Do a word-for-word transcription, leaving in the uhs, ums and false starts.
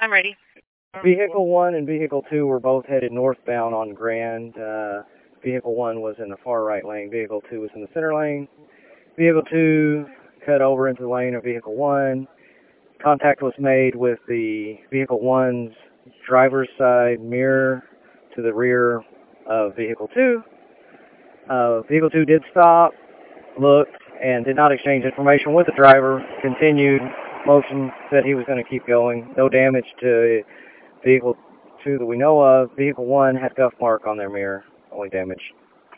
I'm ready. Vehicle one and Vehicle two were both headed northbound on Grand. Uh, Vehicle one was in the far right lane. Vehicle two was in the center lane. Vehicle two cut over into the lane of Vehicle one. Contact was made with the Vehicle one's driver's side mirror to the rear of Vehicle two. Uh, Vehicle two did stop, looked, and did not exchange information with the driver. Continued motion, said he was going to keep going. No damage to Vehicle two that we know of. Vehicle one had scuff mark on their mirror, only damage.